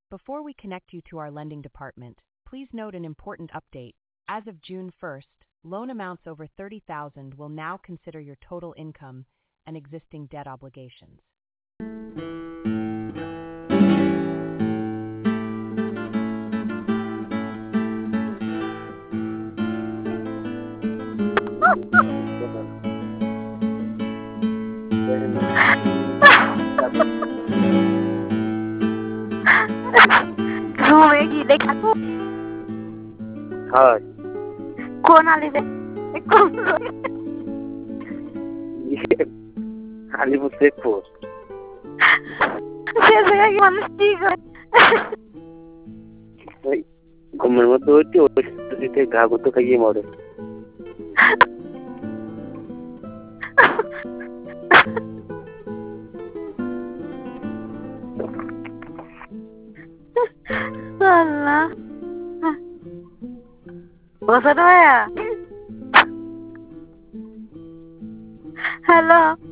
Before we connect you to our lending department, please note an important update. As of June 1st, loan amounts over $30,000 will now consider your total income and existing debt obligations. घूमेगी देखा तू हाँ कौन आली रे कौन ये अलीपुर शेखपुर से जगह की मानुष ठीक है भाई घूमने में तो होती थे घाघो तो खाइए मोड़े Allah Bosan ya? Halo